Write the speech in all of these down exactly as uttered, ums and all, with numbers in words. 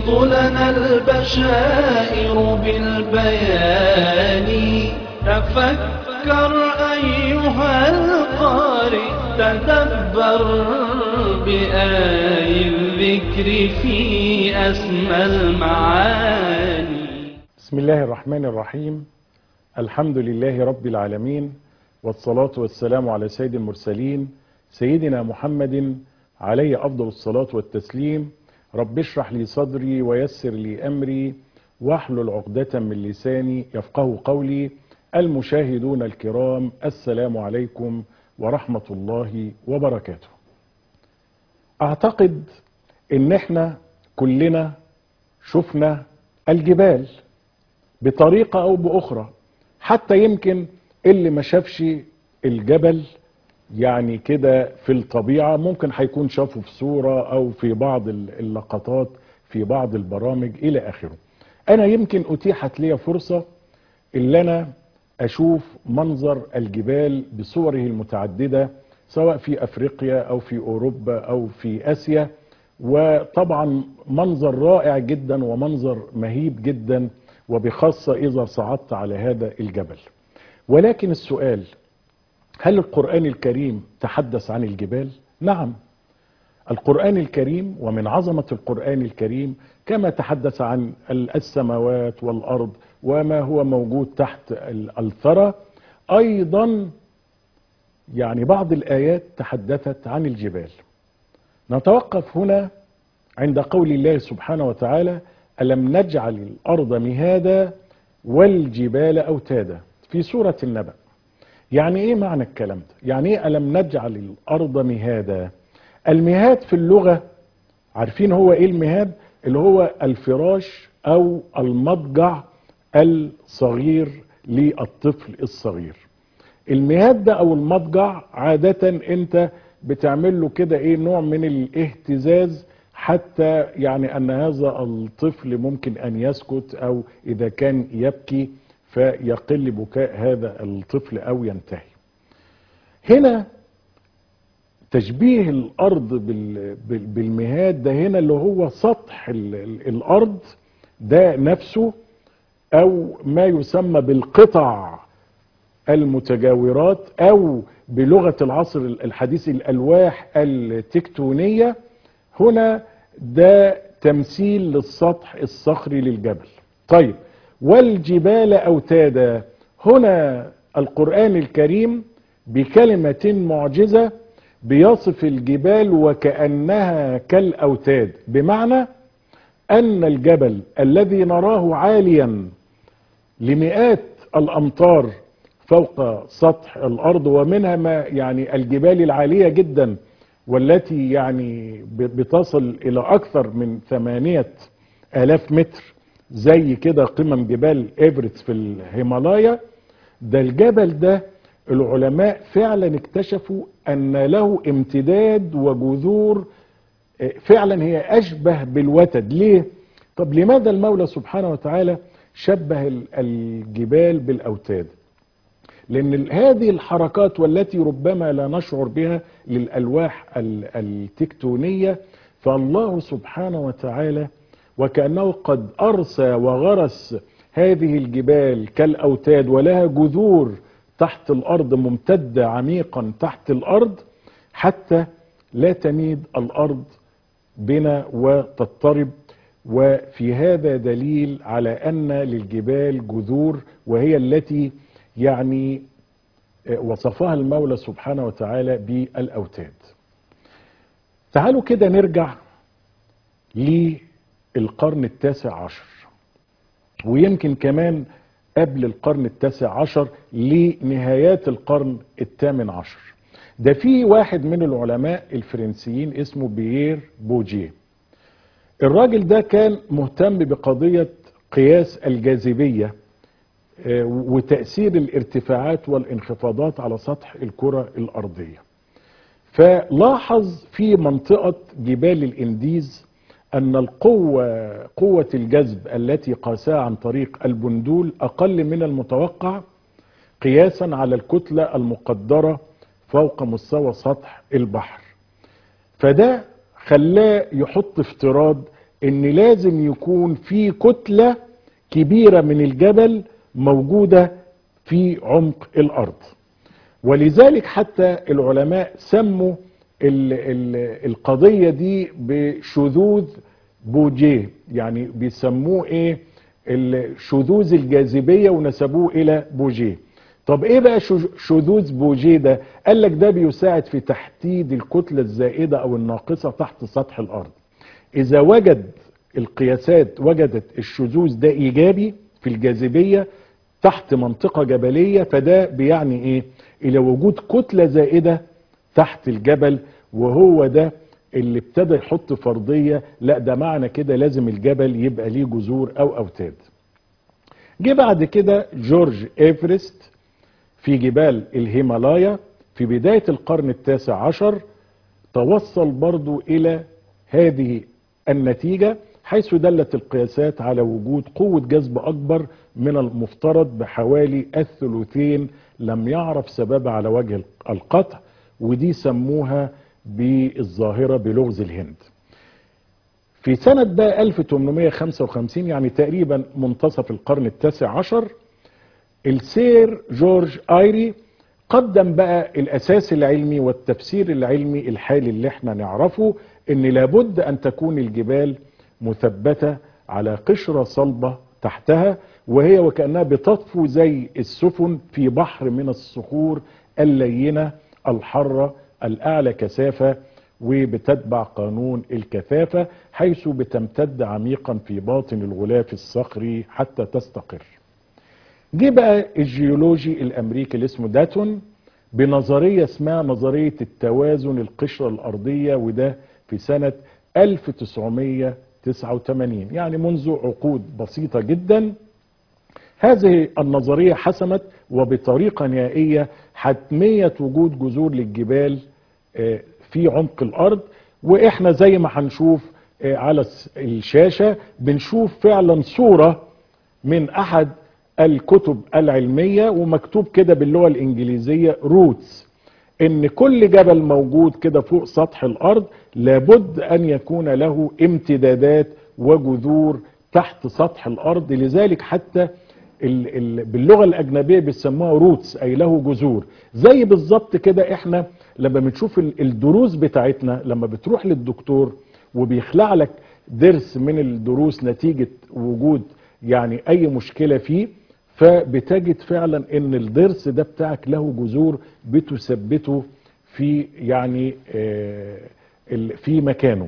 تفيض لنا البشائر بالبيان. تفكر أيها القارئ، تدبر بآي الذكر في أسمى المعاني. بسم الله الرحمن الرحيم. الحمد لله رب العالمين، والصلاة والسلام على سيد المرسلين سيدنا محمد عليه أفضل الصلاة والتسليم. رب اشرح لي صدري ويسر لي أمري واحلل عقدة من لساني يفقه قولي. المشاهدون الكرام، السلام عليكم ورحمة الله وبركاته. أعتقد إن احنا كلنا شفنا الجبال بطريقة أو بأخرى، حتى يمكن اللي ما شافش الجبل يعني كده في الطبيعة ممكن هيكون شافه في صورة أو في بعض اللقطات في بعض البرامج إلى آخره. أنا يمكن أتيحت لي فرصة اللي أنا أشوف منظر الجبال بصوره المتعددة، سواء في أفريقيا أو في أوروبا أو في آسيا، وطبعا منظر رائع جدا ومنظر مهيب جدا، وبخاصة إذا صعدت على هذا الجبل. ولكن السؤال، هل القرآن الكريم تحدث عن الجبال؟ نعم، القرآن الكريم ومن عظمة القرآن الكريم كما تحدث عن السماوات والأرض وما هو موجود تحت الثرى، أيضا يعني بعض الآيات تحدثت عن الجبال. نتوقف هنا عند قول الله سبحانه وتعالى: ألم نجعل الأرض مهادا والجبال أوتادا، في سورة النبأ. يعني ايه معنى الكلام ده؟ يعني ايه ألم نجعل الأرض مهادا؟ المهاد في اللغة عارفين هو ايه المهاد؟ اللي هو الفراش او المضجع الصغير للطفل الصغير. المهاد ده او المضجع عادة انت بتعمل له كده ايه نوع من الاهتزاز، حتى يعني ان هذا الطفل ممكن ان يسكت، او اذا كان يبكي فيقل بكاء هذا الطفل او ينتهي. هنا تشبيه الارض بالمهاد ده هنا اللي هو سطح الارض ده نفسه، او ما يسمى بالقطع المتجاورات، او بلغة العصر الحديث الالواح التكتونية. هنا ده تمثيل للسطح الصخري للجبل. طيب، والجبال أوتادا، هنا القرآن الكريم بكلمة معجزة بيصف الجبال وكأنها كالأوتاد، بمعنى أن الجبل الذي نراه عاليا لمئات الأمتار فوق سطح الأرض، ومنها ما يعني الجبال العالية جدا والتي يعني بتصل إلى أكثر من ثمانية آلاف متر، زي كده قمم جبال إيفرست في الهيمالايا. ده الجبل ده العلماء فعلا اكتشفوا أن له امتداد وجذور فعلا هي أشبه بالوتد. ليه؟ طب لماذا المولى سبحانه وتعالى شبه الجبال بالأوتاد؟ لأن هذه الحركات والتي ربما لا نشعر بها للألواح التكتونية، فالله سبحانه وتعالى وكأنه قد أرسى وغرس هذه الجبال كالأوتاد، ولها جذور تحت الأرض ممتدة عميقا تحت الأرض، حتى لا تميد الأرض بنا وتضطرب. وفي هذا دليل على أن للجبال جذور، وهي التي يعني وصفها المولى سبحانه وتعالى بالأوتاد. تعالوا كده نرجع للقرن التاسع عشر، ويمكن كمان قبل القرن التاسع عشر لنهايات القرن الثامن عشر. ده في واحد من العلماء الفرنسيين اسمه بيير بوجيه. الراجل ده كان مهتم بقضية قياس الجاذبية وتأثير الارتفاعات والانخفاضات على سطح الكرة الأرضية. فلاحظ في منطقة جبال الإنديز أن القوة قوة الجذب التي قاسها عن طريق البندول أقل من المتوقع قياسا على الكتلة المقدرة فوق مستوى سطح البحر. فده خلاه يحط افتراض ان لازم يكون في كتلة كبيرة من الجبل موجودة في عمق الارض. ولذلك حتى العلماء سموا ال ال القضية دي بشذوذ بوجيه، يعني بيسموه ايه؟ شذوذ الجاذبية ونسبوه الى بوجيه. طب ايه بقى شذوذ بوجيه ده؟ قال لك ده بيساعد في تحديد الكتلة الزائدة او الناقصة تحت سطح الارض. اذا وجد القياسات وجدت الشذوذ ده ايجابي في الجاذبية تحت منطقة جبلية، فده بيعني ايه؟ الى وجود كتلة زائدة تحت الجبل، وهو ده اللي ابتدى يحط فرضية لا ده معنى كده لازم الجبل يبقى ليه جذور او اوتاد. جه بعد كده جورج ايفرست في جبال الهيمالايا في بداية القرن التاسع عشر، توصل برضو الى هذه النتيجة، حيث دلت القياسات على وجود قوة جذب اكبر من المفترض بحوالي الثلثين، لم يعرف سببها على وجه القطع، ودي سموها بالظاهرة بلغز الهند. في سنة بقى ألف وثمانمائة وخمسة وخمسين، يعني تقريبا منتصف القرن التاسع عشر، السير جورج ايري قدم بقى الاساس العلمي والتفسير العلمي الحالي اللي احنا نعرفه، ان لابد ان تكون الجبال مثبتة على قشرة صلبة تحتها، وهي وكأنها بتطفو زي السفن في بحر من الصخور اللينة الحرة الأعلى كثافة، وبتتبع قانون الكثافة حيث بتمتد عميقا في باطن الغلاف الصخري حتى تستقر. جه بقى الجيولوجي الأمريكي اللي اسمه داتون بنظرية اسمها نظرية التوازن القشرة الأرضية، وده في سنة ألف وتسعمائة وتسعة وثمانين، يعني منذ عقود بسيطة جدا. هذه النظرية حسمت وبطريقة نهائية حتمية وجود جذور للجبال في عمق الأرض، وإحنا زي ما هنشوف على الشاشة بنشوف فعلا صورة من أحد الكتب العلمية ومكتوب كده باللغة الإنجليزية روتس، إن كل جبل موجود كده فوق سطح الأرض لابد أن يكون له امتدادات وجذور تحت سطح الأرض. لذلك حتى ال ال باللغة الأجنبية بيسموها روتس، أي له جذور. زي بالظبط كده إحنا لما بنشوف الدروس بتاعتنا، لما بتروح للدكتور وبيخلع لك ضرس من الضروس نتيجة وجود يعني أي مشكلة فيه، فبتجد فعلا إن الضرس ده بتاعك له جذور بتثبته في يعني آه في مكانه.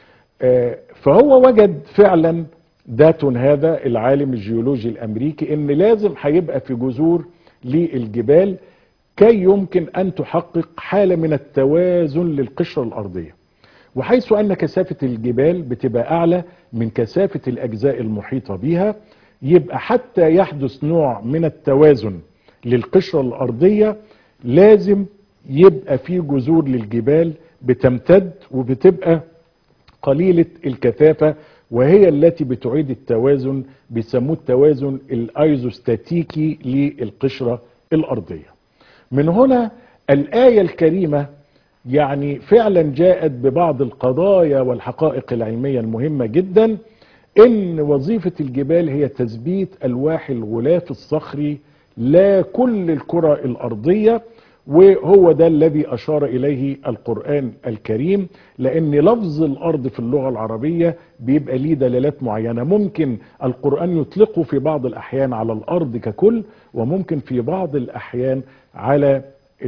آه فهو وجد فعلا داتون هذا العالم الجيولوجي الامريكي ان لازم هيبقى في جذور للجبال كي يمكن ان تحقق حالة من التوازن للقشرة الارضية، وحيث ان كثافة الجبال بتبقى اعلى من كثافة الاجزاء المحيطة بها، يبقى حتى يحدث نوع من التوازن للقشرة الارضية لازم يبقى في جذور للجبال بتمتد وبتبقى قليلة الكثافة، وهي التي بتعيد التوازن، بيسموه التوازن الايزوستاتيكي للقشرة الارضية. من هنا الآية الكريمة يعني فعلا جاءت ببعض القضايا والحقائق العلمية المهمة جدا، ان وظيفة الجبال هي تثبيت الواح الغلاف الصخري لا كل الكرة الارضية، وهو ده الذي أشار إليه القرآن الكريم، لأن لفظ الأرض في اللغة العربية بيبقى ليه دلالات معينة، ممكن القرآن يطلقه في بعض الأحيان على الأرض ككل، وممكن في بعض الأحيان على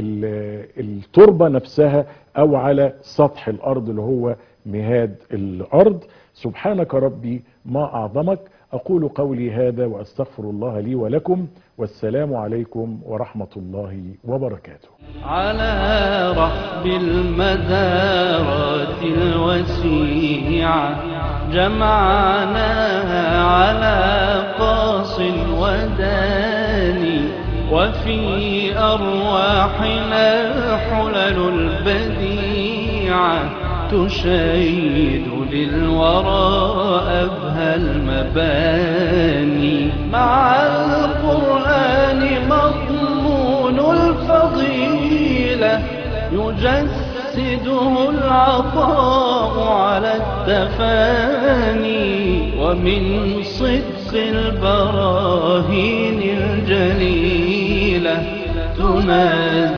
التربة نفسها أو على سطح الأرض اللي هو مهاد الأرض. سبحانك ربي ما أعظمك. أقول قولي هذا وأستغفر الله لي ولكم، والسلام عليكم ورحمة الله وبركاته. على رحب المدارات الوسيعة جمعناها على قاص وداني، وفي أرواحنا الحلل البديعة تشيد للورى أبهى المباني. مع القرآن مضمون الفضيلة يجسد يحسده العطاء على التفاني، ومن صدق البراهين الجليلة تنادي